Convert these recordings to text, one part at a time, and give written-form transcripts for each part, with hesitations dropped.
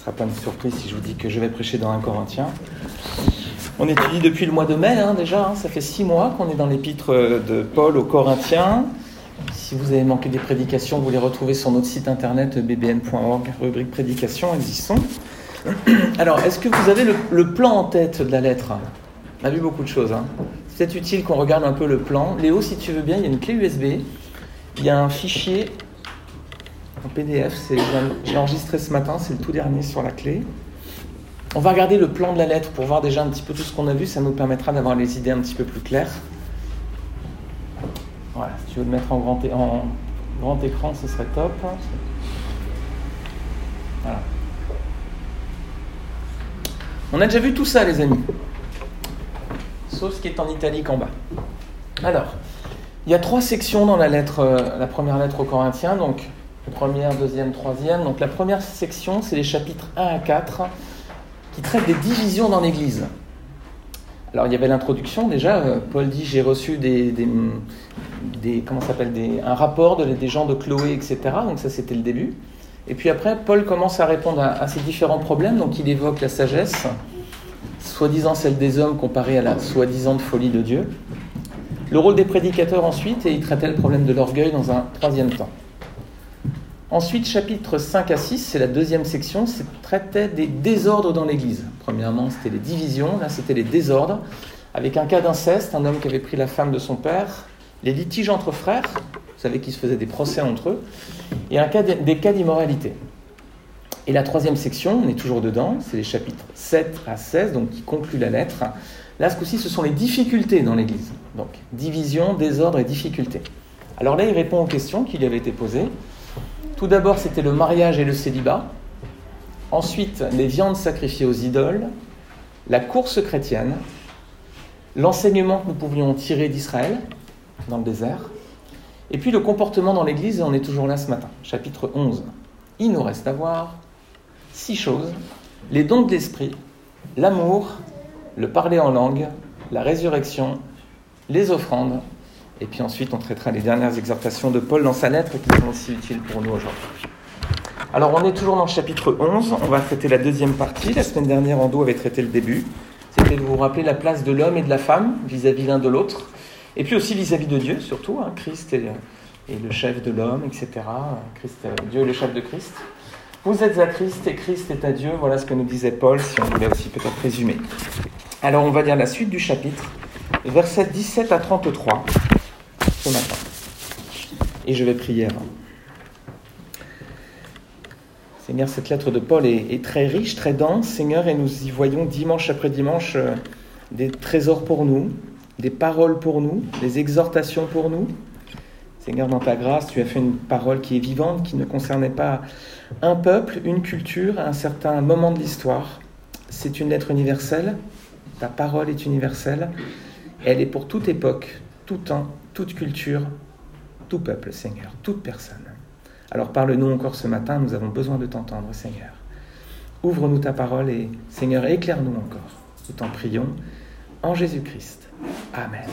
sera pas une surprise si je vous dis que je vais prêcher dans 1 Corinthiens. On étudie depuis le mois de mai déjà, ça fait 6 mois qu'on est dans l'épître de Paul aux Corinthiens. Si vous avez manqué des prédications, vous les retrouvez sur notre site internet bbn.org, rubrique prédication, elles y sont. Alors, est-ce que vous avez le plan en tête de la lettre ? On a vu beaucoup de choses. C'est peut-être utile qu'on regarde un peu le plan. Léo, si tu veux bien, il y a une clé USB, il y a un fichier en PDF, je l'ai enregistré ce matin, c'est le tout dernier sur la clé. On va regarder le plan de la lettre pour voir déjà un petit peu tout ce qu'on a vu, ça nous permettra d'avoir les idées un petit peu plus claires. Voilà, si tu veux le mettre en grand écran, ce serait top. Voilà. On a déjà vu tout ça, les amis. Sauf ce qui est en italique en bas. Alors, il y a 3 sections dans la première lettre aux Corinthiens, donc première, deuxième, troisième. Donc la première section, c'est les chapitres 1 à 4, qui traitent des divisions dans l'Église. Alors il y avait l'introduction déjà, Paul dit « j'ai reçu un rapport des gens de Chloé, etc. » Donc ça c'était le début. Et puis après, Paul commence à répondre à ces différents problèmes, donc il évoque la sagesse, soi-disant celle des hommes comparée à la soi-disant folie de Dieu. Le rôle des prédicateurs ensuite, et il traitait le problème de l'orgueil dans un troisième temps. Ensuite, chapitres 5 à 6, c'est la deuxième section, ça traitait des désordres dans l'Église. Premièrement, c'était les divisions, là c'était les désordres, avec un cas d'inceste, un homme qui avait pris la femme de son père, les litiges entre frères, vous savez qu'ils se faisaient des procès entre eux, et des cas d'immoralité. Et la troisième section, on est toujours dedans, c'est les chapitres 7 à 16, donc qui concluent la lettre. Là, ce coup-ci, ce sont les difficultés dans l'Église. Donc, division, désordre et difficultés. Alors là, il répond aux questions qui lui avaient été posées. Tout d'abord, c'était le mariage et le célibat. Ensuite, les viandes sacrifiées aux idoles, la course chrétienne, l'enseignement que nous pouvions tirer d'Israël dans le désert, et puis le comportement dans l'Église, et on est toujours là ce matin. Chapitre 11. Il nous reste à voir 6 choses. Les dons de l'esprit, l'amour, le parler en langue, la résurrection, les offrandes, et puis ensuite on traitera les dernières exhortations de Paul dans sa lettre qui sont aussi utiles pour nous aujourd'hui. Alors on est toujours dans le chapitre 11, on va traiter la deuxième partie. La semaine dernière, Ando avait traité le début. C'était de vous rappeler la place de l'homme et de la femme vis-à-vis l'un de l'autre, et puis aussi vis-à-vis de Dieu surtout, Christ est le chef de l'homme, etc. Dieu est le chef de Christ. Vous êtes à Christ et Christ est à Dieu, voilà ce que nous disait Paul, si on voulait aussi peut-être résumer. Alors on va lire la suite du chapitre, versets 17 à 33, ce matin. Et je vais prier avant. Seigneur, cette lettre de Paul est très riche, très dense, Seigneur, et nous y voyons dimanche après dimanche des trésors pour nous, des paroles pour nous, des exhortations pour nous. Seigneur, dans ta grâce, tu as fait une parole qui est vivante, qui ne concernait pas un peuple, une culture, un certain moment de l'histoire. C'est une lettre universelle, ta parole est universelle, elle est pour toute époque, tout temps, toute culture, tout peuple, Seigneur, toute personne. Alors parle-nous encore ce matin, nous avons besoin de t'entendre, Seigneur. Ouvre-nous ta parole et, Seigneur, éclaire-nous encore. Nous t'en prions, en Jésus-Christ. Amen.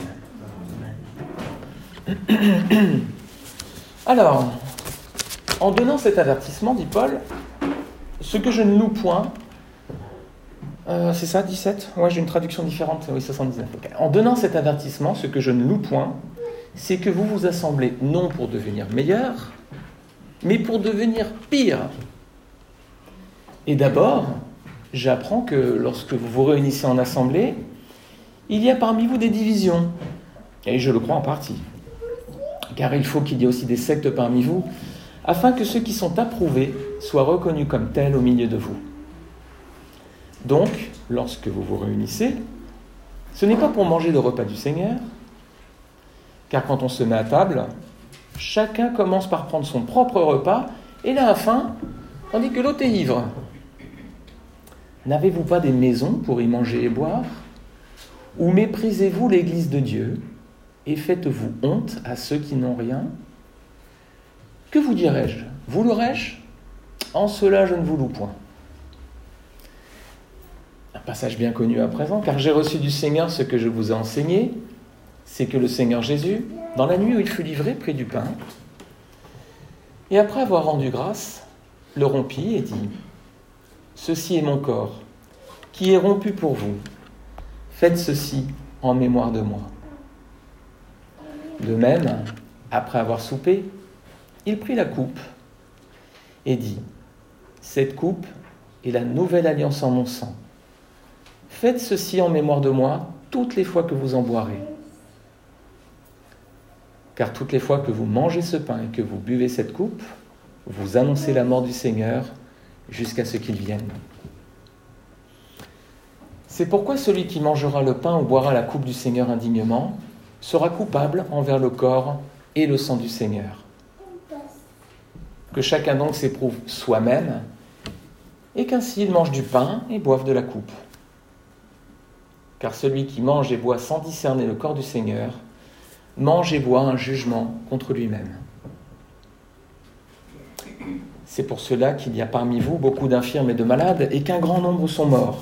Alors, en donnant cet avertissement, dit Paul, ce que je ne loue point, c'est ça, 17 ? Ouais, j'ai une traduction différente, oui, 79. Okay. En donnant cet avertissement, ce que je ne loue point, c'est que vous vous assemblez non pour devenir meilleur, mais pour devenir pire. Et d'abord, j'apprends que lorsque vous vous réunissez en assemblée, il y a parmi vous des divisions. Et je le crois en partie. Car il faut qu'il y ait aussi des sectes parmi vous, afin que ceux qui sont approuvés soient reconnus comme tels au milieu de vous. Donc, lorsque vous vous réunissez, ce n'est pas pour manger le repas du Seigneur, car quand on se met à table, chacun commence par prendre son propre repas, et là, à la fin, on dit que l'autre est ivre. N'avez-vous pas des maisons pour y manger et boire ? Ou méprisez-vous l'Église de Dieu et faites-vous honte à ceux qui n'ont rien ? Que vous dirais-je ? Vous louerai-je ? En cela, je ne vous loue point. Un passage bien connu à présent, car j'ai reçu du Seigneur ce que je vous ai enseigné, c'est que le Seigneur Jésus, dans la nuit où il fut livré, prit du pain, et après avoir rendu grâce, le rompit et dit « ceci est mon corps, qui est rompu pour vous. Faites ceci en mémoire de moi. » De même, après avoir soupé, il prit la coupe et dit : « Cette coupe est la nouvelle alliance en mon sang. Faites ceci en mémoire de moi toutes les fois que vous en boirez. Car toutes les fois que vous mangez ce pain et que vous buvez cette coupe, vous annoncez la mort du Seigneur jusqu'à ce qu'il vienne. C'est pourquoi celui qui mangera le pain ou boira la coupe du Seigneur indignement sera coupable envers le corps et le sang du Seigneur. Que chacun donc s'éprouve soi-même, et qu'ainsi il mange du pain et boive de la coupe. Car celui qui mange et boit sans discerner le corps du Seigneur, mange et boit un jugement contre lui-même. C'est pour cela qu'il y a parmi vous beaucoup d'infirmes et de malades, et qu'un grand nombre sont morts.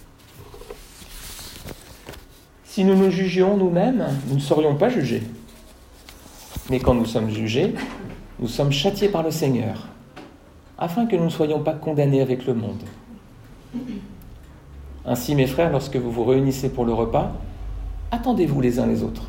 Si nous nous jugions nous-mêmes, nous ne serions pas jugés. Mais quand nous sommes jugés, nous sommes châtiés par le Seigneur, afin que nous ne soyons pas condamnés avec le monde. Ainsi, mes frères, lorsque vous vous réunissez pour le repas, attendez-vous les uns les autres.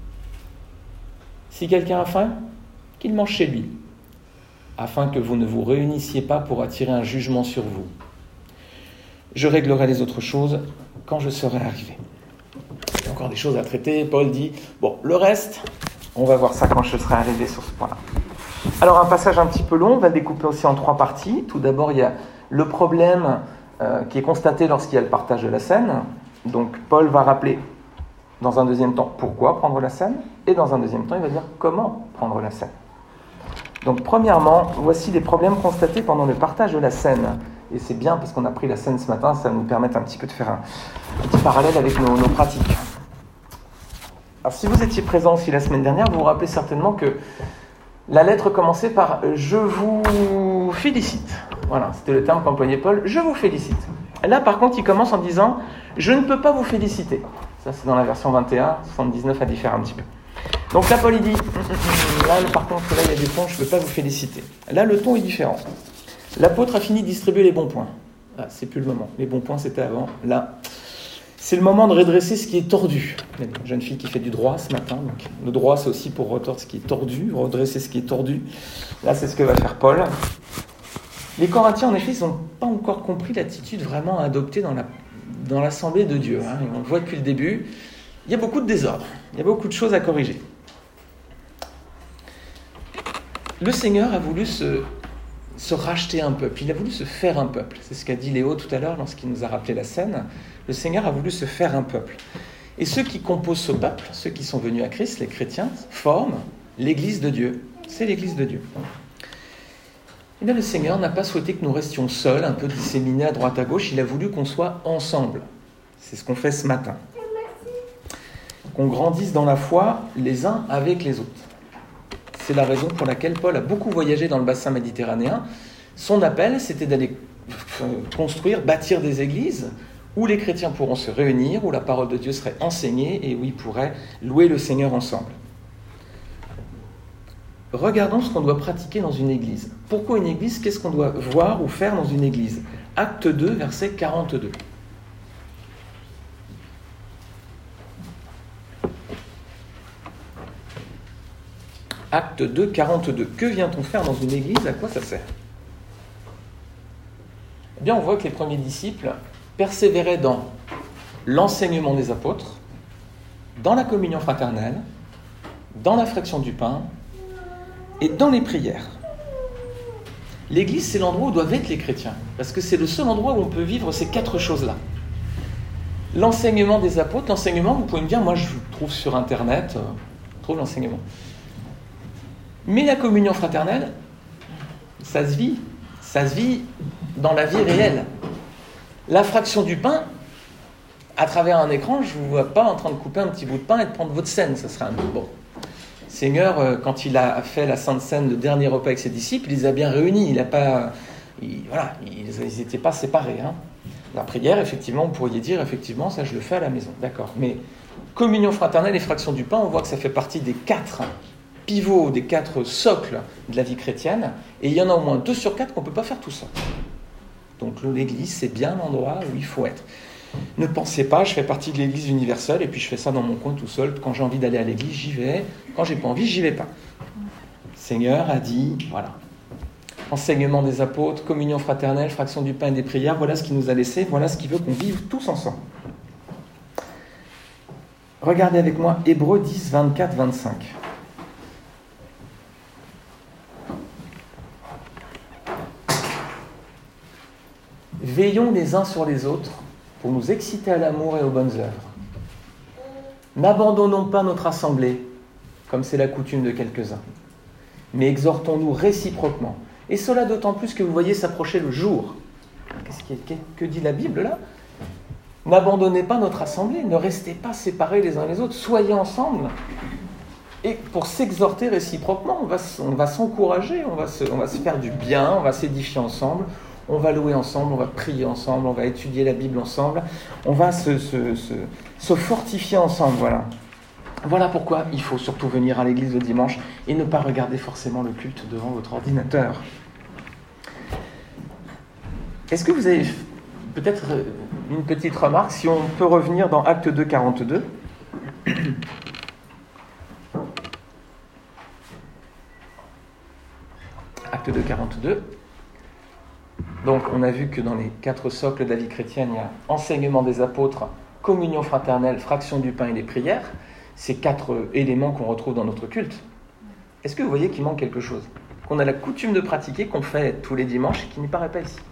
Si quelqu'un a faim, qu'il mange chez lui, afin que vous ne vous réunissiez pas pour attirer un jugement sur vous. Je réglerai les autres choses quand je serai arrivé. Il y a encore des choses à traiter. Paul dit, bon, le reste, on va voir ça quand je serai arrivé sur ce point-là. Alors, un passage un petit peu long, on va le découper aussi en 3 parties. Tout d'abord, il y a le problème qui est constaté lorsqu'il y a le partage de la scène. Donc, Paul va rappeler, dans un deuxième temps, pourquoi prendre la scène, et dans un deuxième temps, il va dire comment prendre la scène. Donc, premièrement, voici les problèmes constatés pendant le partage de la scène. Et c'est bien parce qu'on a pris la scène ce matin, ça va nous permettre un petit peu de faire un petit parallèle avec nos pratiques. Alors, si vous étiez présent aussi la semaine dernière, vous vous rappelez certainement que la lettre commençait par « Je vous félicite ». Voilà, c'était le terme qu'employait Paul, « Je vous félicite ». Là, par contre, il commence en disant « Je ne peux pas vous féliciter ». Ça, c'est dans la version 21, 79 à différer un petit peu. Donc là, Paul, il dit « Là, par contre, là, il y a des points, je ne peux pas vous féliciter ». Là, le ton est différent. L'apôtre a fini de distribuer les bons points. Ah, c'est plus le moment. Les bons points, c'était avant. Là, c'est le moment de redresser ce qui est tordu. Il y a une jeune fille qui fait du droit ce matin. Donc, le droit, c'est aussi pour retordre ce qui est tordu, redresser ce qui est tordu. Là, c'est ce que va faire Paul. Les Corinthiens, en effet, ils n'ont pas encore compris l'attitude vraiment à adopter dans l'assemblée de Dieu. Hein. On le voit depuis le début. Il y a beaucoup de désordre. Il y a beaucoup de choses à corriger. Le Seigneur a voulu se racheter un peuple. Il a voulu se faire un peuple. C'est ce qu'a dit Léo tout à l'heure lorsqu'il nous a rappelé la scène. Le Seigneur a voulu se faire un peuple. Et ceux qui composent ce peuple, ceux qui sont venus à Christ, les chrétiens, forment l'Église de Dieu. C'est l'Église de Dieu. Et bien le Seigneur n'a pas souhaité que nous restions seuls, un peu disséminés à droite à gauche. Il a voulu qu'on soit ensemble. C'est ce qu'on fait ce matin. Qu'on grandisse dans la foi les uns avec les autres. C'est la raison pour laquelle Paul a beaucoup voyagé dans le bassin méditerranéen. Son appel, c'était d'aller construire, bâtir des églises où les chrétiens pourront se réunir, où la parole de Dieu serait enseignée et où ils pourraient louer le Seigneur ensemble. Regardons ce qu'on doit pratiquer dans une église. Pourquoi une église ? Qu'est-ce qu'on doit voir ou faire dans une église ? Acte 2, verset 42. Acte 2, 42. Que vient-on faire dans une église ? À quoi ça sert ? Eh bien, on voit que les premiers disciples persévéraient dans l'enseignement des apôtres, dans la communion fraternelle, dans la fraction du pain et dans les prières. L'église, c'est l'endroit où doivent être les chrétiens, parce que c'est le seul endroit où on peut vivre ces 4 choses-là. L'enseignement des apôtres, l'enseignement, vous pouvez me dire, moi je trouve sur Internet, je trouve l'enseignement. Mais la communion fraternelle, ça se vit dans la vie réelle. La fraction du pain, à travers un écran, je ne vous vois pas en train de couper un petit bout de pain et de prendre votre scène, ça serait un peu bon. Seigneur, quand il a fait la Sainte Seine, le dernier repas avec ses disciples, il les a bien réunis, ils n'étaient pas séparés. Hein. La prière, effectivement, vous pourriez dire, effectivement, ça je le fais à la maison, d'accord. Mais communion fraternelle et fraction du pain, on voit que ça fait partie des 4 pivots, des 4 socles de la vie chrétienne, et il y en a au moins 2 sur 4 qu'on ne peut pas faire tout seul. Donc l'église, c'est bien l'endroit où il faut être. Ne pensez pas, je fais partie de l'église universelle et puis je fais ça dans mon coin tout seul. Quand j'ai envie d'aller à l'église, j'y vais. Quand j'ai pas envie, j'y vais pas. Le Seigneur a dit, voilà. Enseignement des apôtres, communion fraternelle, fraction du pain et des prières, voilà ce qu'il nous a laissé, voilà ce qu'il veut qu'on vive tous ensemble. Regardez avec moi Hébreux 10, 24, 25. Veillons les uns sur les autres pour nous exciter à l'amour et aux bonnes œuvres. N'abandonnons pas notre assemblée, comme c'est la coutume de quelques-uns, mais exhortons-nous réciproquement. Et cela d'autant plus que vous voyez s'approcher le jour. Que dit la Bible là ? N'abandonnez pas notre assemblée, ne restez pas séparés les uns les autres, soyez ensemble. Et pour s'exhorter réciproquement, on va s'encourager, on va se faire du bien, on va s'édifier ensemble. On va louer ensemble, on va prier ensemble, on va étudier la Bible ensemble, on va se fortifier ensemble, voilà. Voilà pourquoi il faut surtout venir à l'église le dimanche et ne pas regarder forcément le culte devant votre ordinateur. Est-ce que vous avez peut-être une petite remarque, si on peut revenir dans Acte 2, 42 ? Acte 2, 42. Donc, on a vu que dans les 4 socles de la vie chrétienne, il y a enseignement des apôtres, communion fraternelle, fraction du pain et les prières. Ces 4 éléments qu'on retrouve dans notre culte. Est-ce que vous voyez qu'il manque quelque chose ? Qu'on a la coutume de pratiquer, qu'on fait tous les dimanches et qui n'y paraît pas ici.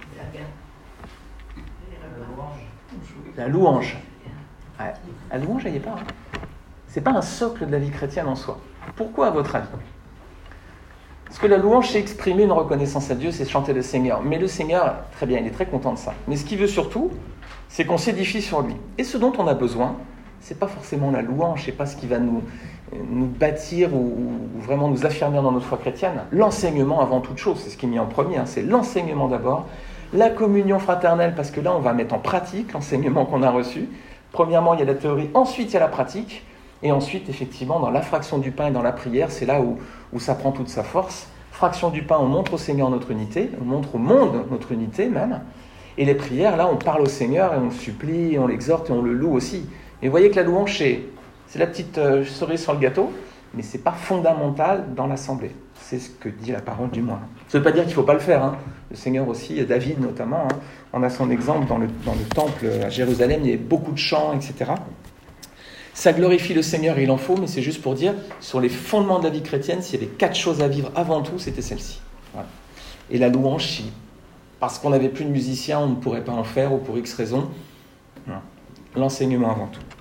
La louange. Ouais. La louange, elle n'y est pas. C'est pas un socle de la vie chrétienne en soi. Pourquoi, à votre avis ? Parce que la louange, c'est exprimer une reconnaissance à Dieu, c'est chanter le Seigneur. Mais le Seigneur, très bien, il est très content de ça. Mais ce qu'il veut surtout, c'est qu'on s'édifie sur lui. Et ce dont on a besoin, c'est pas forcément la louange, c'est pas ce qui va nous bâtir ou vraiment nous affirmer dans notre foi chrétienne. L'enseignement avant toute chose, c'est ce qui est mis en premier, c'est l'enseignement d'abord. La communion fraternelle, parce que là, on va mettre en pratique l'enseignement qu'on a reçu. Premièrement, il y a la théorie, ensuite il y a la pratique. Et ensuite, effectivement, dans la fraction du pain et dans la prière, c'est là où ça prend toute sa force. Fraction du pain, on montre au Seigneur notre unité, on montre au monde notre unité même. Et les prières, là, on parle au Seigneur et on le supplie, et on l'exhorte et on le loue aussi. Et vous voyez que la louange, c'est la petite cerise sur le gâteau, mais ce n'est pas fondamental dans l'assemblée. C'est ce que dit la parole du moins. Ça ne veut pas dire qu'il ne faut pas le faire. Le Seigneur aussi, David notamment, on a son exemple dans le temple à Jérusalem, il y avait beaucoup de chants, etc. Ça glorifie le Seigneur, il en faut, mais c'est juste pour dire, sur les fondements de la vie chrétienne, s'il y avait 4 choses à vivre avant tout, c'était celle-ci. Voilà. Et la louange, si, parce qu'on n'avait plus de musiciens, on ne pourrait pas en faire, ou pour X raisons. Voilà. L'enseignement avant tout.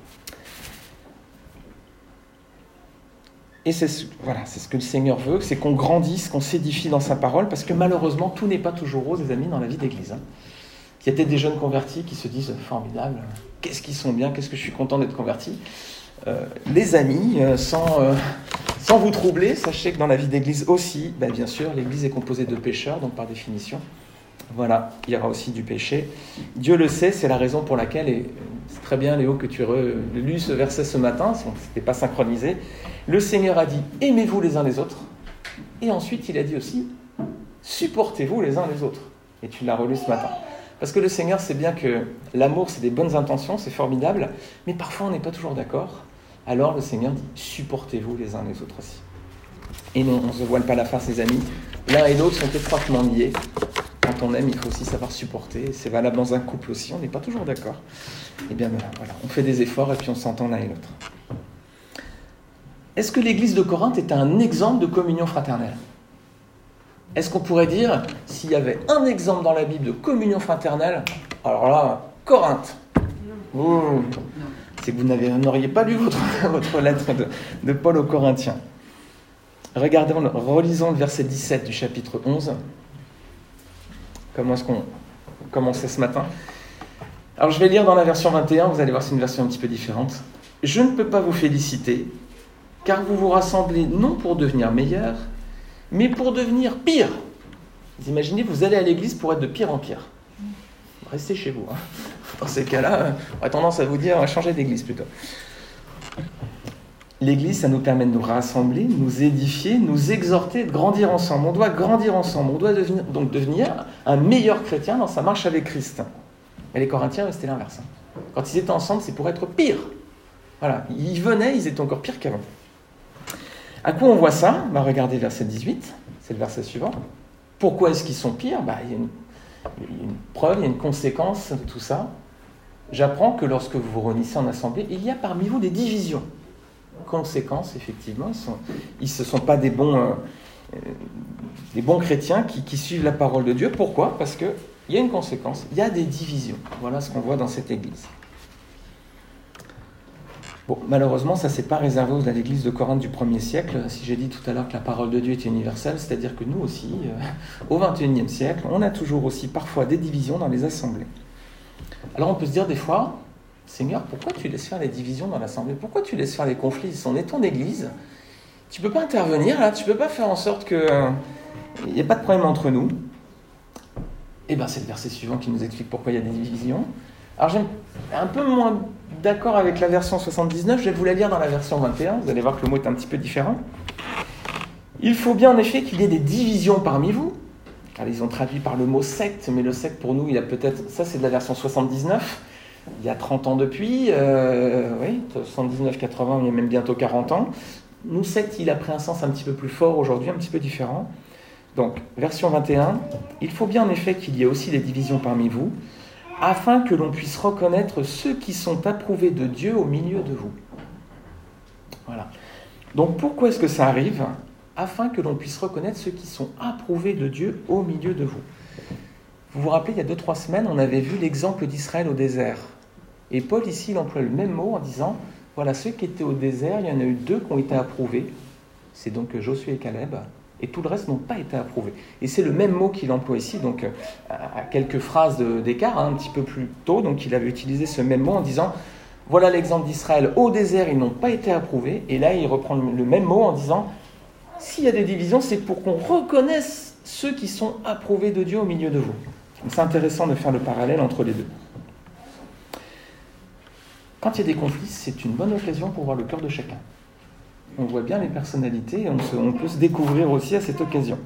Et c'est ce que le Seigneur veut, c'est qu'on grandisse, qu'on s'édifie dans sa parole, parce que malheureusement, tout n'est pas toujours rose, les amis, dans la vie d'église. Il y a peut-être des jeunes convertis qui se disent « formidable, qu'est-ce qu'ils sont bien, qu'est-ce que je suis content d'être converti ». Les amis, sans vous troubler, sachez que dans la vie d'église aussi, bien sûr, l'église est composée de pécheurs, donc par définition, voilà, il y aura aussi du péché. Dieu le sait, c'est la raison pour laquelle, et c'est très bien Léo que tu aies lu ce verset ce matin, ce n'était pas synchronisé, le Seigneur a dit « aimez-vous les uns les autres » et ensuite il a dit aussi « supportez-vous les uns les autres » et tu l'as relu ce matin. Parce que le Seigneur sait bien que l'amour, c'est des bonnes intentions, c'est formidable, mais parfois on n'est pas toujours d'accord. Alors le Seigneur dit « supportez-vous les uns les autres aussi ». Et non, on ne se voile pas la face, les amis. L'un et l'autre sont étroitement liés. Quand on aime, il faut aussi savoir supporter. C'est valable dans un couple aussi, on n'est pas toujours d'accord. Eh bien voilà, on fait des efforts et puis on s'entend l'un et l'autre. Est-ce que l'église de Corinthe est un exemple de communion fraternelle ? Est-ce qu'on pourrait dire, s'il y avait un exemple dans la Bible de communion fraternelle, alors là, Corinthe. C'est que vous n'auriez pas lu votre lettre de Paul aux Corinthiens. Relisons le verset 17 du chapitre 11. Comment est-ce qu'on commençait ce matin ? Alors je vais lire dans la version 21, vous allez voir c'est une version un petit peu différente. « Je ne peux pas vous féliciter, car vous vous rassemblez non pour devenir meilleur, mais pour devenir pire. » Vous imaginez, vous allez à l'église pour être de pire en pire. Restez chez vous. Dans ces cas-là, on a tendance à vous dire, on va changer d'église plutôt. L'Église, ça nous permet de nous rassembler, de nous édifier, de nous exhorter, de grandir ensemble. On doit grandir ensemble, on doit devenir un meilleur chrétien dans sa marche avec Christ. Et les Corinthiens, c'était l'inverse. Quand ils étaient ensemble, c'est pour être pire. Voilà, ils venaient, ils étaient encore pires qu'avant. À quoi on voit ça ? Regardez verset 18, c'est le verset suivant. Pourquoi est-ce qu'ils sont pires ? Il y a une preuve, il y a une conséquence de tout ça. J'apprends que lorsque vous vous réunissez en assemblée, il y a parmi vous des divisions. Conséquence, effectivement, ils ne sont pas des bons chrétiens qui suivent la parole de Dieu. Pourquoi ? Parce qu'il y a une conséquence, il y a des divisions. Voilà ce qu'on voit dans cette église. Bon, malheureusement, ça ne s'est pas réservé à l'église de Corinthe du 1er siècle. Si j'ai dit tout à l'heure que la parole de Dieu était universelle, c'est-à-dire que nous aussi, au 21e siècle, on a toujours aussi parfois des divisions dans les assemblées. Alors on peut se dire des fois, Seigneur, pourquoi tu laisses faire les divisions dans l'assemblée ? Pourquoi tu laisses faire les conflits ? On est ton église, tu ne peux pas intervenir là, tu ne peux pas faire en sorte qu'il n'y ait pas de problème entre nous. Et bien c'est le verset suivant qui nous explique pourquoi il y a des divisions. Alors j'aime un peu moins d'accord avec la version 79, je vais vous la lire dans la version 21, vous allez voir que le mot est un petit peu différent. Il faut bien en effet qu'il y ait des divisions parmi vous. Alors, ils ont traduit par le mot secte, mais le secte pour nous, il a peut-être, ça c'est de la version 79, il y a 30 ans depuis, 79, 80, il y a même bientôt 40 ans. Nous, secte, il a pris un sens un petit peu plus fort aujourd'hui, un petit peu différent. Donc, version 21, il faut bien en effet qu'il y ait aussi des divisions parmi vous, afin que l'on puisse reconnaître ceux qui sont approuvés de Dieu au milieu de vous. Voilà. Donc, pourquoi est-ce que ça arrive ? Afin que l'on puisse reconnaître ceux qui sont approuvés de Dieu au milieu de vous. Vous vous rappelez, il y a 2-3 semaines, on avait vu l'exemple d'Israël au désert. Et Paul, ici, il emploie le même mot en disant, voilà, ceux qui étaient au désert, il y en a eu 2 qui ont été approuvés. C'est donc Josué et Caleb. Et tout le reste n'ont pas été approuvés. Et c'est le même mot qu'il emploie ici, donc à quelques phrases d'écart, un petit peu plus tôt. Donc il avait utilisé ce même mot en disant, voilà l'exemple d'Israël, au désert, ils n'ont pas été approuvés. Et là, il reprend le même mot en disant, s'il y a des divisions, c'est pour qu'on reconnaisse ceux qui sont approuvés de Dieu au milieu de vous. Donc c'est intéressant de faire le parallèle entre les deux. Quand il y a des conflits, c'est une bonne occasion pour voir le cœur de chacun. On voit bien les personnalités et on peut se découvrir aussi à cette occasion.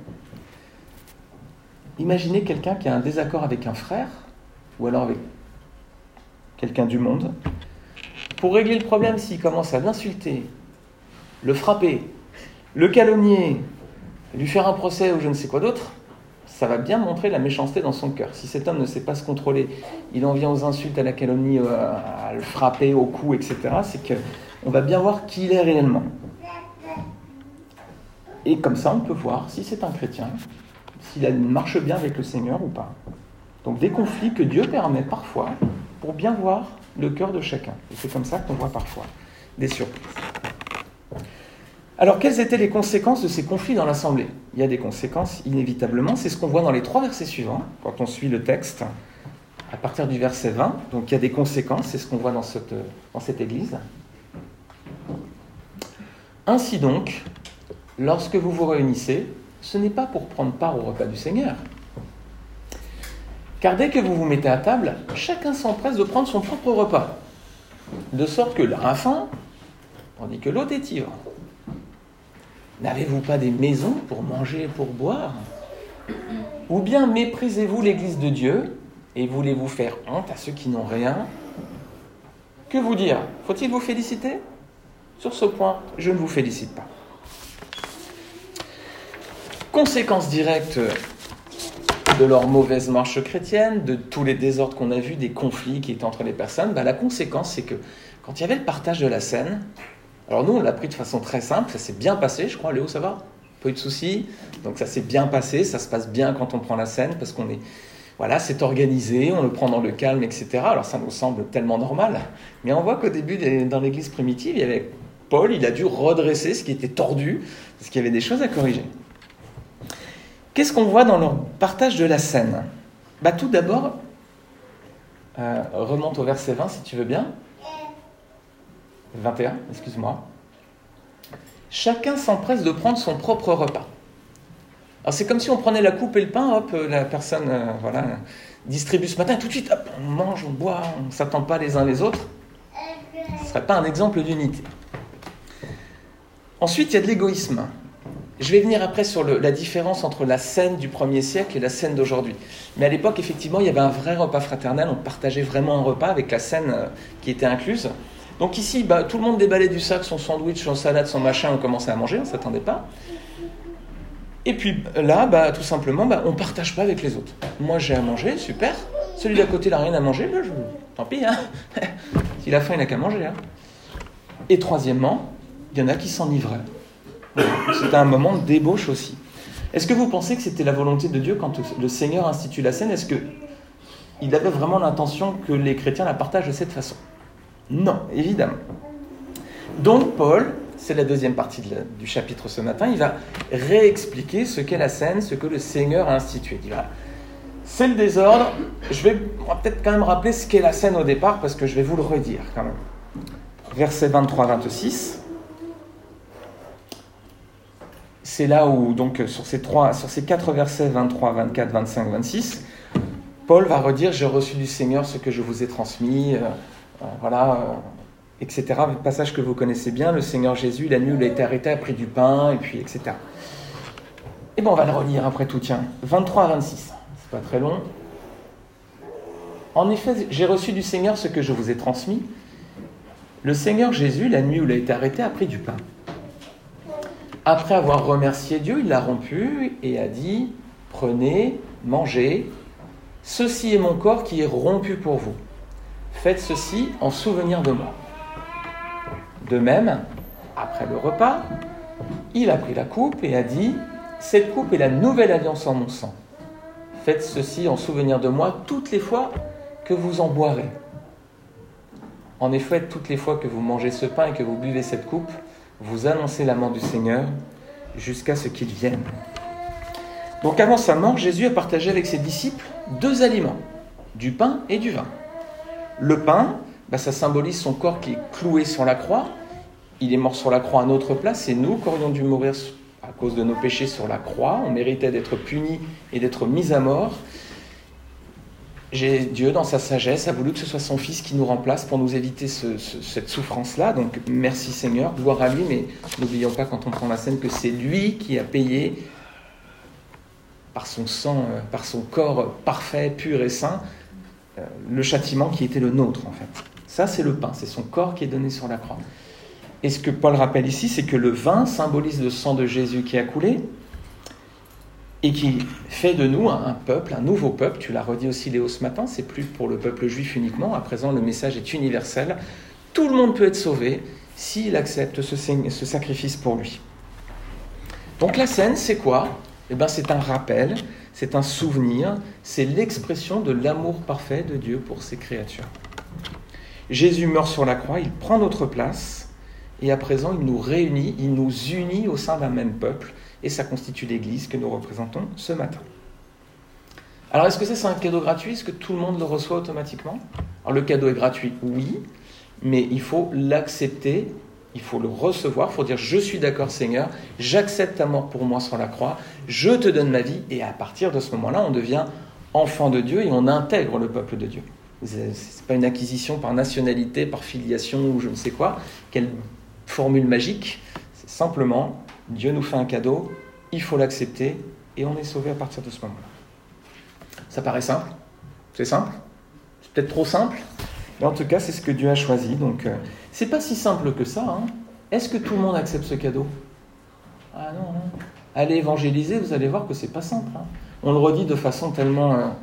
Imaginez quelqu'un qui a un désaccord avec un frère, ou alors avec quelqu'un du monde. Pour régler le problème, s'il commence à l'insulter, le frapper, le calomnier, lui faire un procès ou je ne sais quoi d'autre, ça va bien montrer la méchanceté dans son cœur. Si cet homme ne sait pas se contrôler, il en vient aux insultes, à la calomnie, à le frapper, au cou, etc., c'est qu'on va bien voir qui il est réellement. Et comme ça, on peut voir si c'est un chrétien, s'il marche bien avec le Seigneur ou pas. Donc des conflits que Dieu permet parfois pour bien voir le cœur de chacun. Et c'est comme ça qu'on voit parfois des surprises. Alors, quelles étaient les conséquences de ces conflits dans l'Assemblée ? Il y a des conséquences, inévitablement. C'est ce qu'on voit dans les 3 versets suivants, quand on suit le texte, à partir du verset 20. Donc, il y a des conséquences, c'est ce qu'on voit dans cette église. Ainsi donc, lorsque vous vous réunissez, ce n'est pas pour prendre part au repas du Seigneur. Car dès que vous vous mettez à table, chacun s'empresse de prendre son propre repas, de sorte que l'un a faim, tandis que l'autre est ivre. N'avez-vous pas des maisons pour manger et pour boire ? Ou bien méprisez-vous l'Église de Dieu et voulez-vous faire honte à ceux qui n'ont rien ? Que vous dire ? Faut-il vous féliciter ? Sur ce point, je ne vous félicite pas. Conséquence directe de leur mauvaise marche chrétienne, de tous les désordres qu'on a vus, des conflits qui étaient entre les personnes, la conséquence, c'est que quand il y avait le partage de la scène, alors nous, on l'a pris de façon très simple, ça s'est bien passé, je crois. Léo, ça va ? Pas eu de soucis. Donc ça s'est bien passé, ça se passe bien quand on prend la scène, parce qu'on est... Voilà, c'est organisé, on le prend dans le calme, etc. Alors ça nous semble tellement normal. Mais on voit qu'au début, dans l'église primitive, il y avait Paul, il a dû redresser ce qui était tordu, parce qu'il y avait des choses à corriger. Qu'est-ce qu'on voit dans leur partage de la scène ? Tout d'abord, remonte au verset 20 si tu veux bien. 21, excuse-moi. Chacun s'empresse de prendre son propre repas. Alors c'est comme si on prenait la coupe et le pain, hop, la personne distribue ce matin, tout de suite, hop, on mange, on boit, on ne s'attend pas les uns les autres. Ce ne serait pas un exemple d'unité. Ensuite, il y a de l'égoïsme. Je vais venir après sur la différence entre la scène du 1er siècle et la scène d'aujourd'hui. Mais à l'époque, effectivement, il y avait un vrai repas fraternel. On partageait vraiment un repas avec la scène qui était incluse. Donc ici, tout le monde déballait du sac son sandwich, son salade, son machin. On commençait à manger, on ne s'attendait pas. Et puis là, tout simplement, on ne partage pas avec les autres. Moi, j'ai à manger, super. Celui d'à côté, il n'a rien à manger. Tant pis, hein. S'il a faim, il n'a qu'à manger. Hein. Et troisièmement, il y en a qui s'enivraient. C'était un moment de débauche aussi. Est-ce que vous pensez que c'était la volonté de Dieu quand le Seigneur institue la scène? Est-ce qu'il avait vraiment l'intention que les chrétiens la partagent de cette façon? Non, évidemment. Donc Paul, c'est la deuxième partie du chapitre ce matin, il va réexpliquer ce qu'est la scène, ce que le Seigneur a institué. Il dit, voilà, c'est le désordre. On va peut-être quand même rappeler ce qu'est la scène au départ, parce que je vais vous le redire quand même. Versets 23-26. C'est là où, donc, sur ces 4 versets, 23, 24, 25, 26, Paul va redire « J'ai reçu du Seigneur ce que je vous ai transmis », etc. Le passage que vous connaissez bien, le Seigneur Jésus, la nuit où il a été arrêté, a pris du pain, et puis, etc. Et on va le relire après tout, tiens. 23 à 26, c'est pas très long. « En effet, j'ai reçu du Seigneur ce que je vous ai transmis. Le Seigneur Jésus, la nuit où il a été arrêté, a pris du pain. Après avoir remercié Dieu, il l'a rompu et a dit « Prenez, mangez, ceci est mon corps qui est rompu pour vous. Faites ceci en souvenir de moi. » De même, après le repas, il a pris la coupe et a dit « Cette coupe est la nouvelle alliance en mon sang. Faites ceci en souvenir de moi toutes les fois que vous en boirez. En effet, toutes les fois que vous mangez ce pain et que vous buvez cette coupe, vous annoncez la mort du Seigneur jusqu'à ce qu'il vienne. » Donc avant sa mort, Jésus a partagé avec ses disciples 2 aliments, du pain et du vin. Le pain, ça symbolise son corps qui est cloué sur la croix. Il est mort sur la croix à notre place, et nous qui aurions dû mourir à cause de nos péchés sur la croix, on méritait d'être punis et d'être mis à mort. Dieu, dans sa sagesse, a voulu que ce soit son Fils qui nous remplace pour nous éviter cette souffrance-là. Donc, merci Seigneur, gloire à lui, mais n'oublions pas quand on prend la scène que c'est lui qui a payé par son sang, par son corps parfait, pur et saint, le châtiment qui était le nôtre, en fait. Ça, c'est le pain, c'est son corps qui est donné sur la croix. Et ce que Paul rappelle ici, c'est que le vin symbolise le sang de Jésus qui a coulé, et qui fait de nous un peuple, un nouveau peuple. Tu l'as redit aussi Léo ce matin, c'est plus pour le peuple juif uniquement. À présent, le message est universel. Tout le monde peut être sauvé s'il accepte ce sacrifice pour lui. Donc la scène, c'est quoi ? C'est un rappel, c'est un souvenir, c'est l'expression de l'amour parfait de Dieu pour ses créatures. Jésus meurt sur la croix, il prend notre place, et à présent, il nous réunit, il nous unit au sein d'un même peuple, et ça constitue l'Église que nous représentons ce matin. Alors, est-ce que c'est un cadeau gratuit ? Est-ce que tout le monde le reçoit automatiquement ? Alors, le cadeau est gratuit, oui, mais il faut l'accepter, il faut le recevoir, il faut dire « Je suis d'accord Seigneur, j'accepte ta mort pour moi sur la croix, je te donne ma vie », et à partir de ce moment-là, on devient enfant de Dieu et on intègre le peuple de Dieu. Ce n'est pas une acquisition par nationalité, par filiation ou je ne sais quoi, quelle formule magique, c'est simplement... Dieu nous fait un cadeau, il faut l'accepter, et on est sauvé à partir de ce moment-là. Ça paraît simple ? C'est simple ? C'est peut-être trop simple ? Mais en tout cas, c'est ce que Dieu a choisi. Donc, c'est pas si simple que ça. Hein. Est-ce que tout le monde accepte ce cadeau ? Ah non. Allez évangéliser, vous allez voir que c'est pas simple. Hein. On le redit de façon tellement,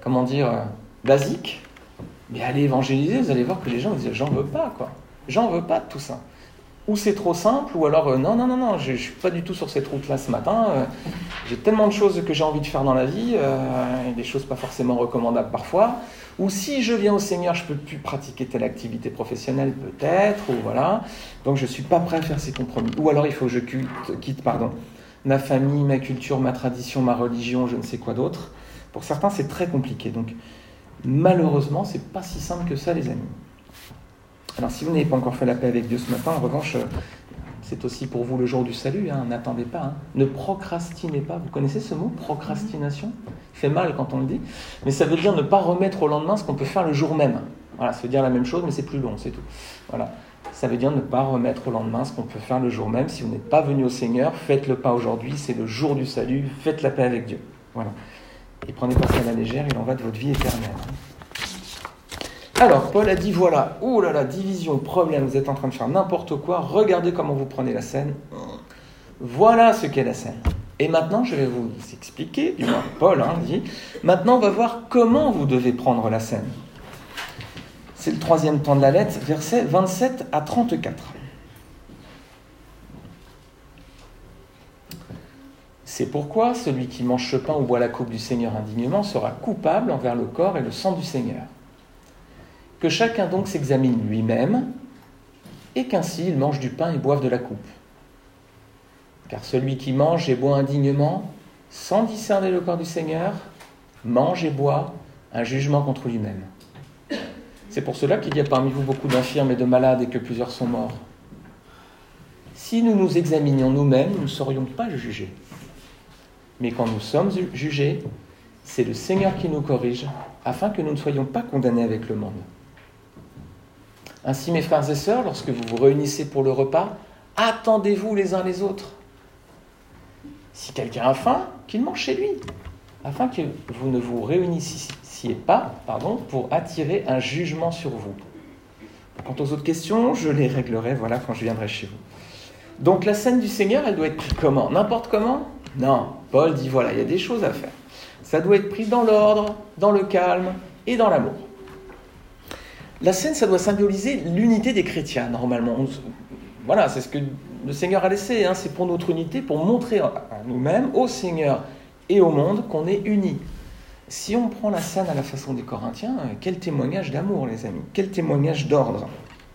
basique. Mais allez évangéliser, vous allez voir que les gens vous disent « J'en veux pas, quoi. J'en veux pas de tout ça. » Ou c'est trop simple, ou alors non, je ne suis pas du tout sur cette route-là ce matin, j'ai tellement de choses que j'ai envie de faire dans la vie, et des choses pas forcément recommandables parfois, ou si je viens au Seigneur, je ne peux plus pratiquer telle activité professionnelle peut-être, ou voilà, donc je ne suis pas prêt à faire ces compromis. Ou alors il faut que je quitte ma famille, ma culture, ma tradition, ma religion, je ne sais quoi d'autre. Pour certains, c'est très compliqué, donc malheureusement, ce n'est pas si simple que ça, les amis. Alors, si vous n'avez pas encore fait la paix avec Dieu ce matin, en revanche, c'est aussi pour vous le jour du salut, hein, n'attendez pas. Hein. Ne procrastinez pas. Vous connaissez ce mot, procrastination ? Il fait mal quand on le dit, mais ça veut dire ne pas remettre au lendemain ce qu'on peut faire le jour même. Voilà, ça veut dire la même chose, mais c'est plus long, c'est tout. Voilà. ça veut dire ne pas remettre au lendemain ce qu'on peut faire le jour même. Si vous n'êtes pas venu au Seigneur, faites le pas aujourd'hui, c'est le jour du salut, faites la paix avec Dieu. Voilà. Et prenez pas ça à la légère, il en va de votre vie éternelle. Alors, Paul a dit, voilà, oh là là, division, problème, vous êtes en train de faire n'importe quoi, regardez comment vous prenez la scène. Voilà ce qu'est la scène. Et maintenant, je vais vous expliquer, du moins Paul dit, maintenant on va voir comment vous devez prendre la scène. C'est le 3e temps de la lettre, versets 27 à 34. C'est pourquoi celui qui mange ce pain ou boit la coupe du Seigneur indignement sera coupable envers le corps et le sang du Seigneur. Que chacun donc s'examine lui-même, et qu'ainsi il mange du pain et boive de la coupe. Car celui qui mange et boit indignement, sans discerner le corps du Seigneur, mange et boit un jugement contre lui-même. C'est pour cela qu'il y a parmi vous beaucoup d'infirmes et de malades et que plusieurs sont morts. Si nous nous examinions nous-mêmes, nous ne serions pas jugés. Mais quand nous sommes jugés, c'est le Seigneur qui nous corrige, afin que nous ne soyons pas condamnés avec le monde. Ainsi, mes frères et sœurs, lorsque vous vous réunissez pour le repas, attendez-vous les uns les autres. Si quelqu'un a faim, qu'il mange chez lui, afin que vous ne vous réunissiez pas pour attirer un jugement sur vous. Quant aux autres questions, je les réglerai quand je viendrai chez vous. Donc la scène du Seigneur, elle doit être prise comment ? N'importe comment ? Non, Paul dit voilà, il y a des choses à faire. Ça doit être pris dans l'ordre, dans le calme et dans l'amour. La scène, ça doit symboliser l'unité des chrétiens, normalement. Voilà, c'est ce que le Seigneur a laissé, c'est pour notre unité, pour montrer à nous-mêmes, au Seigneur et au monde, qu'on est unis. Si on prend la scène à la façon des Corinthiens, quel témoignage d'amour, les amis, quel témoignage d'ordre.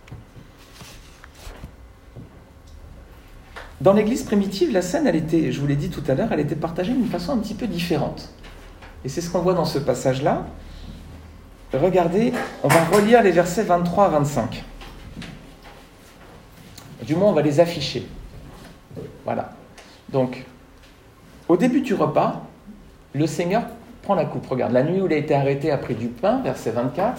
Dans l'Église primitive, la scène, elle était, je vous l'ai dit tout à l'heure, elle était partagée d'une façon un petit peu différente. Et c'est ce qu'on voit dans ce passage-là. Regardez, on va relire les versets 23 à 25. Du moins, on va les afficher. Voilà. Donc, au début du repas, le Seigneur prend la coupe. Regarde, la nuit où il a été arrêté a pris du pain, verset 24.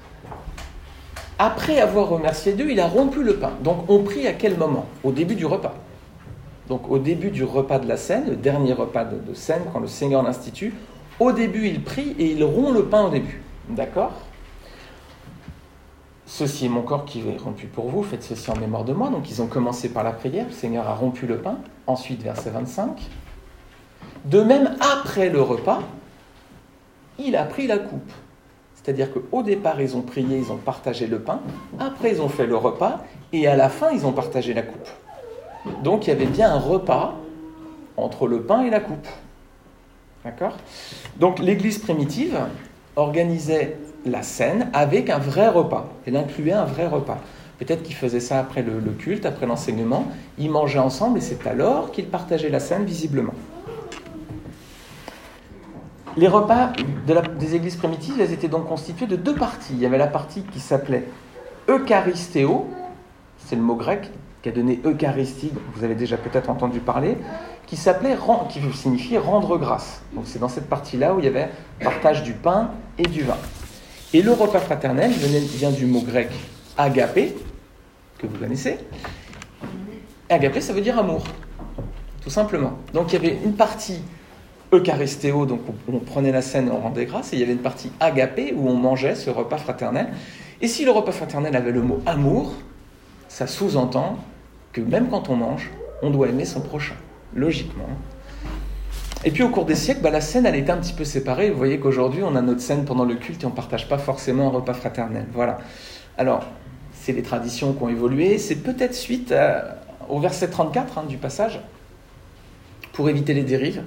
Après avoir remercié Dieu, il a rompu le pain. Donc, on prie à quel moment ? Au début du repas. Donc, au début du repas de la scène, le dernier repas de scène, quand le Seigneur l'institue, au début, il prie et il rompt le pain au début. D'accord ? Ceci est mon corps qui est rompu pour vous, faites ceci en mémoire de moi. Donc ils ont commencé par la prière, le Seigneur a rompu le pain. Ensuite, verset 25. De même, après le repas, il a pris la coupe. C'est-à-dire qu'au départ, ils ont prié, ils ont partagé le pain. Après, ils ont fait le repas. Et à la fin, ils ont partagé la coupe. Donc il y avait bien un repas entre le pain et la coupe. D'accord ? Donc l'Église primitive organisait la scène avec un vrai repas. Elle incluait un vrai repas. Peut-être qu'ils faisaient ça après le culte, après l'enseignement. Ils mangeaient ensemble et c'est alors qu'ils partageaient la scène visiblement. Les repas des églises primitives, elles étaient donc constituées de 2 parties. Il y avait la partie qui s'appelait Eucharistéo, c'est le mot grec qui a donné Eucharistie, vous avez déjà peut-être entendu parler, qui signifie rendre grâce. Donc c'est dans cette partie-là où il y avait partage du pain et du vin. Et le repas fraternel vient du mot grec agapé, que vous connaissez. Agapé, ça veut dire amour, tout simplement. Donc il y avait une partie Eucharistéo, donc où on prenait la scène et on rendait grâce, et il y avait une partie agapé où on mangeait ce repas fraternel. Et si le repas fraternel avait le mot amour, ça sous-entend que même quand on mange, on doit aimer son prochain, logiquement. Et puis au cours des siècles, la scène elle était un petit peu séparée. Vous voyez qu'aujourd'hui on a notre scène pendant le culte et on ne partage pas forcément un repas fraternel. Voilà. Alors, c'est les traditions qui ont évolué. C'est peut-être suite au verset 34 du passage, pour éviter les dérives.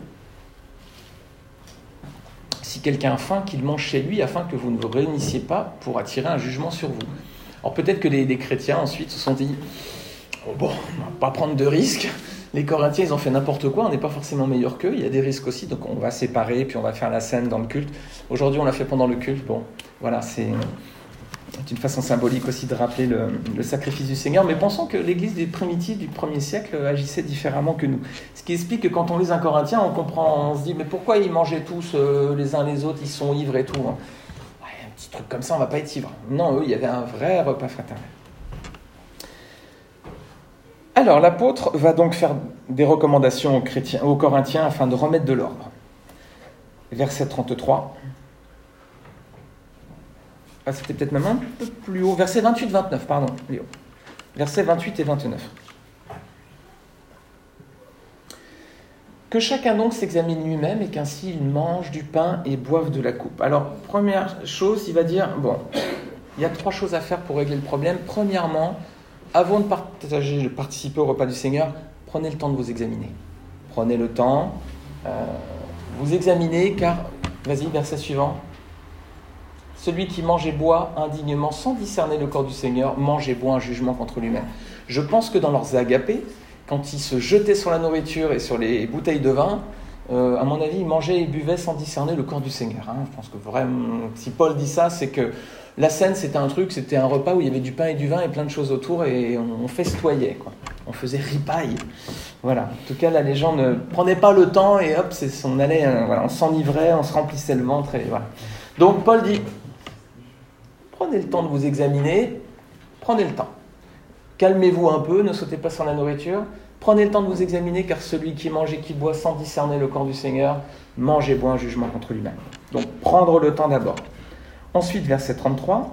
Si quelqu'un a faim, qu'il mange chez lui, afin que vous ne vous réunissiez pas pour attirer un jugement sur vous. Alors peut-être que les chrétiens ensuite se sont dit on va pas prendre de risques. Les Corinthiens, ils ont fait n'importe quoi, on n'est pas forcément meilleur qu'eux, il y a des risques aussi, donc on va séparer, puis on va faire la scène dans le culte. Aujourd'hui, on l'a fait pendant le culte, voilà, c'est une façon symbolique aussi de rappeler le sacrifice du Seigneur, mais pensons que l'Église des primitifs du 1er siècle agissait différemment que nous. Ce qui explique que quand on lit un Corinthien, on se dit, mais pourquoi ils mangeaient tous les uns les autres, ils sont ivres et tout, hein. Un petit truc comme ça, on ne va pas être ivre. Non, eux, il y avait un vrai repas fraternel. Alors, l'apôtre va donc faire des recommandations aux Corinthiens afin de remettre de l'ordre. Verset 33. Ah, c'était peut-être même un peu plus haut. Verset 28-29, pardon, Léo. Versets 28 et 29. Que chacun donc s'examine lui-même et qu'ainsi il mange du pain et boive de la coupe. Alors, première chose, il va dire, bon, il y a 3 choses à faire pour régler le problème. Premièrement, avant de participer au repas du Seigneur, prenez le temps de vous examiner. Prenez le temps, vous examiner, car, vas-y, verset suivant. Celui qui mange et boit indignement sans discerner le corps du Seigneur, mange et boit un jugement contre lui-même. Je pense que dans leurs agapés, quand ils se jetaient sur la nourriture et sur les bouteilles de vin, à mon avis, ils mangeaient et buvaient sans discerner le corps du Seigneur. Je pense que vraiment, si Paul dit ça, c'est que la scène, c'était un repas où il y avait du pain et du vin et plein de choses autour et on festoyait, quoi. On faisait ripaille. Voilà. En tout cas, là, les gens ne prenaient pas le temps et hop, on allait, on s'enivrait, on se remplissait le ventre et voilà. Donc Paul dit, prenez le temps de vous examiner, prenez le temps. Calmez-vous un peu, ne sautez pas sur la nourriture. Prenez le temps de vous examiner, car celui qui mange et qui boit sans discerner le corps du Seigneur, mange et boit un jugement contre lui-même. Donc, prendre le temps d'abord. Ensuite, verset 33.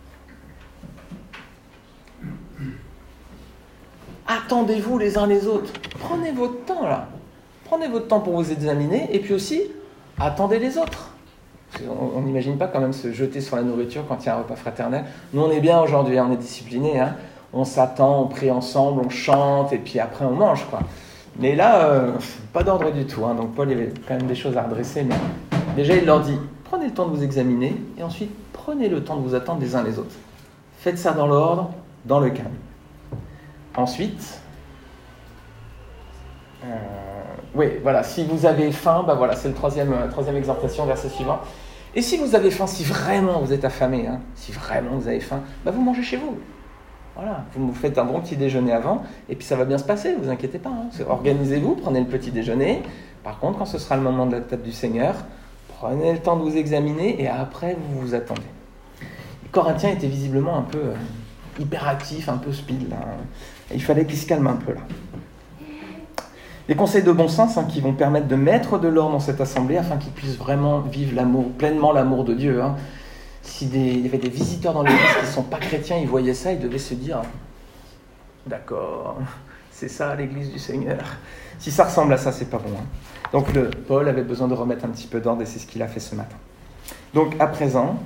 Attendez-vous les uns les autres. Prenez votre temps, là. Prenez votre temps pour vous examiner, et puis aussi, attendez les autres. On n'imagine pas quand même se jeter sur la nourriture quand il y a un repas fraternel. Nous, on est bien aujourd'hui, on est disciplinés, hein. On s'attend, on prie ensemble, on chante, et puis après on mange, quoi. Mais là, pas d'ordre du tout, hein. Donc Paul, il y avait quand même des choses à redresser, mais déjà il leur dit, prenez le temps de vous examiner, et ensuite prenez le temps de vous attendre les uns les autres. Faites ça dans l'ordre, dans le calme. Ensuite, oui, voilà, si vous avez faim, voilà, c'est le troisième exhortation, verset suivant. Et si vous avez faim, si vraiment vous êtes affamé, hein, si vraiment vous avez faim, vous mangez chez vous. Voilà, vous faites un bon petit déjeuner avant, et puis ça va bien se passer, vous inquiétez pas. Hein. Organisez-vous, prenez le petit déjeuner. Par contre, quand ce sera le moment de la table du Seigneur, prenez le temps de vous examiner, et après, vous vous attendez. Les Corinthiens étaient visiblement un peu hyperactifs, un peu speed, là. Il fallait qu'ils se calment un peu, là. Des conseils de bon sens qui vont permettre de mettre de l'ordre dans cette assemblée, afin qu'ils puissent vraiment vivre pleinement l'amour de Dieu, hein. Il y avait des visiteurs dans l'église qui ne sont pas chrétiens, ils voyaient ça, ils devaient se dire « D'accord, c'est ça l'église du Seigneur. » Si ça ressemble à ça, c'est pas bon. Hein. Donc Paul avait besoin de remettre un petit peu d'ordre et c'est ce qu'il a fait ce matin. Donc à présent,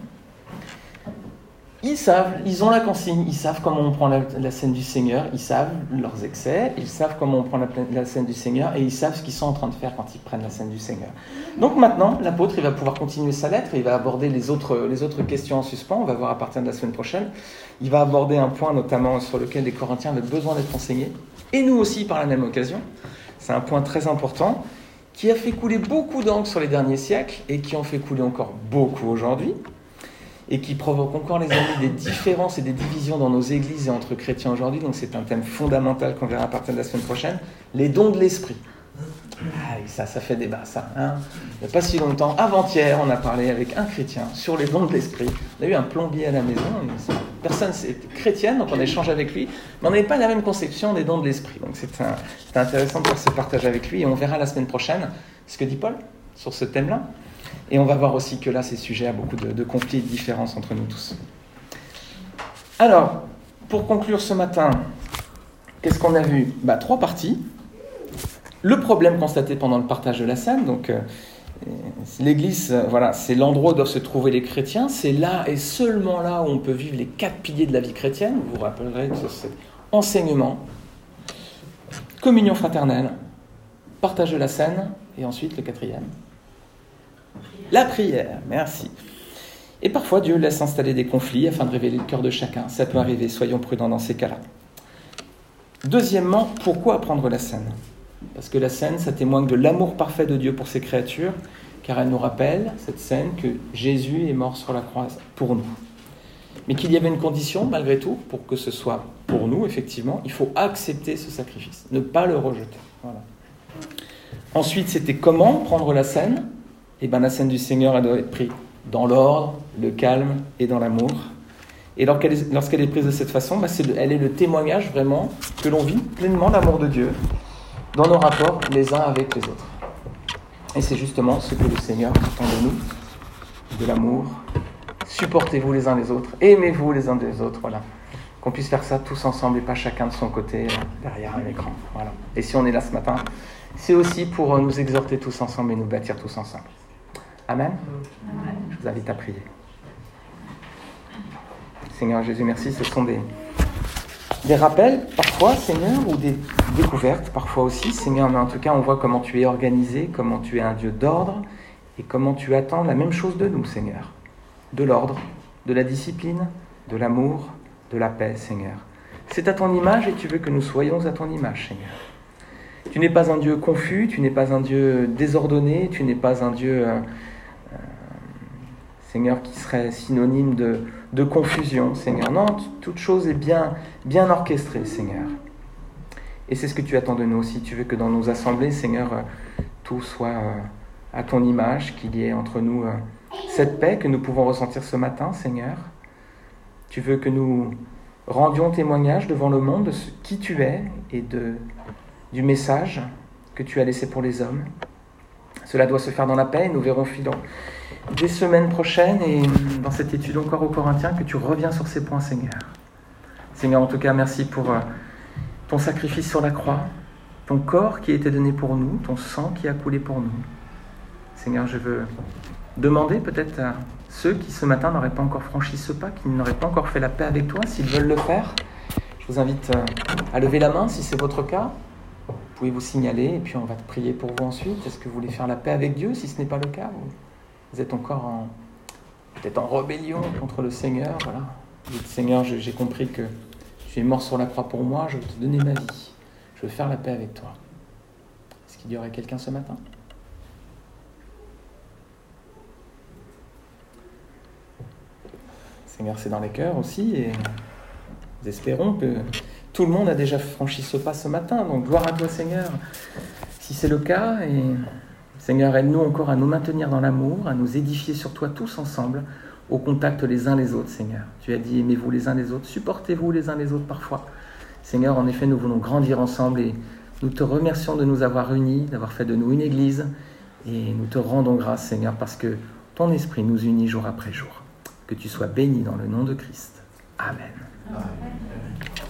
ils ont la consigne, ils savent comment on prend la scène du Seigneur, ils savent leurs excès, ils savent comment on prend la scène du Seigneur et ils savent ce qu'ils sont en train de faire quand ils prennent la scène du Seigneur. Donc maintenant, l'apôtre, il va pouvoir continuer sa lettre et il va aborder les autres questions en suspens, on va voir à partir de la semaine prochaine. Il va aborder un point notamment sur lequel les Corinthiens avaient besoin d'être enseignés, et nous aussi par la même occasion. C'est un point très important qui a fait couler beaucoup d'encre sur les derniers siècles et qui en fait couler encore beaucoup aujourd'hui. Et qui provoque encore, les amis, des différences et des divisions dans nos églises et entre chrétiens aujourd'hui. Donc c'est un thème fondamental qu'on verra à partir de la semaine prochaine. Les dons de l'esprit. Ah, et ça fait débat, ça. Hein. Il n'y a pas si longtemps, avant-hier, on a parlé avec un chrétien sur les dons de l'esprit. On a eu un plombier à la maison. Personne était chrétienne, donc on échange avec lui. Mais on n'avait pas la même conception des dons de l'esprit. Donc c'est intéressant de faire ce partage avec lui. Et on verra la semaine prochaine ce que dit Paul sur ce thème-là. Et on va voir aussi que là, c'est sujet à beaucoup de conflits et de différences entre nous tous. Alors, pour conclure ce matin, qu'est-ce qu'on a vu ? 3 parties. Le problème constaté pendant le partage de la scène. Donc, l'église, c'est l'endroit où doivent se trouver les chrétiens. C'est là et seulement là où on peut vivre les 4 piliers de la vie chrétienne. Vous vous rappellerez que c'est enseignement, communion fraternelle, partage de la scène, et ensuite le 4e. La prière, merci. Et parfois, Dieu laisse installer des conflits afin de révéler le cœur de chacun. Ça peut arriver, soyons prudents dans ces cas-là. Deuxièmement, pourquoi apprendre la scène ? Parce que la scène, ça témoigne de l'amour parfait de Dieu pour ses créatures, car elle nous rappelle, cette scène, que Jésus est mort sur la croix pour nous. Mais qu'il y avait une condition, malgré tout, pour que ce soit pour nous, effectivement, il faut accepter ce sacrifice, ne pas le rejeter. Voilà. Ensuite, c'était comment prendre la scène ? La scène du Seigneur, elle doit être prise dans l'ordre, le calme et dans l'amour. Et lorsqu'elle est prise de cette façon, elle est le témoignage vraiment que l'on vit pleinement l'amour de Dieu dans nos rapports les uns avec les autres. Et c'est justement ce que le Seigneur attend de nous, de l'amour. Supportez-vous les uns les autres, aimez-vous les uns des autres, voilà. Qu'on puisse faire ça tous ensemble et pas chacun de son côté derrière un écran. Voilà. Et si on est là ce matin, c'est aussi pour nous exhorter tous ensemble et nous bâtir tous ensemble. Amen. Amen. Je vous invite à prier. Seigneur Jésus, merci. Ce sont des rappels parfois, Seigneur, ou des découvertes parfois aussi, Seigneur. Mais en tout cas, on voit comment tu es organisé, comment tu es un Dieu d'ordre et comment tu attends la même chose de nous, Seigneur. De l'ordre, de la discipline, de l'amour, de la paix, Seigneur. C'est à ton image et tu veux que nous soyons à ton image, Seigneur. Tu n'es pas un Dieu confus, tu n'es pas un Dieu désordonné, tu n'es pas un Dieu, Seigneur, qui serait synonyme de confusion, Seigneur. Non, toute chose est bien orchestrée, Seigneur. Et c'est ce que tu attends de nous aussi. Tu veux que dans nos assemblées, Seigneur, tout soit à ton image, qu'il y ait entre nous cette paix que nous pouvons ressentir ce matin, Seigneur. Tu veux que nous rendions témoignage devant le monde de qui tu es et du message que tu as laissé pour les hommes. Cela doit se faire dans la paix et nous verrons des semaines prochaines et dans cette étude encore aux Corinthiens que tu reviens sur ces points, Seigneur. Seigneur, en tout cas, merci pour ton sacrifice sur la croix, ton corps qui a été donné pour nous, ton sang qui a coulé pour nous. Seigneur, je veux demander peut-être à ceux qui ce matin n'auraient pas encore franchi ce pas, qui n'auraient pas encore fait la paix avec toi, s'ils veulent le faire, je vous invite à lever la main si c'est votre cas. Vous pouvez vous signaler et puis on va prier pour vous ensuite. Est-ce que vous voulez faire la paix avec Dieu si ce n'est pas le cas? Vous êtes encore peut-être en rébellion contre le Seigneur. Voilà. Vous dites, Seigneur, j'ai compris que tu es mort sur la croix pour moi, je veux te donner ma vie. Je veux faire la paix avec toi. Est-ce qu'il y aurait quelqu'un ce matin? Seigneur, c'est dans les cœurs aussi et nous espérons que tout le monde a déjà franchi ce pas ce matin. Donc gloire à toi, Seigneur, si c'est le cas. Et Seigneur, aide-nous encore à nous maintenir dans l'amour, à nous édifier sur toi tous ensemble, au contact les uns les autres, Seigneur. Tu as dit aimez-vous les uns les autres, supportez-vous les uns les autres parfois. Seigneur, en effet, nous voulons grandir ensemble et nous te remercions de nous avoir unis, d'avoir fait de nous une église. Et nous te rendons grâce, Seigneur, parce que ton esprit nous unit jour après jour. Que tu sois béni dans le nom de Christ. Amen. Amen.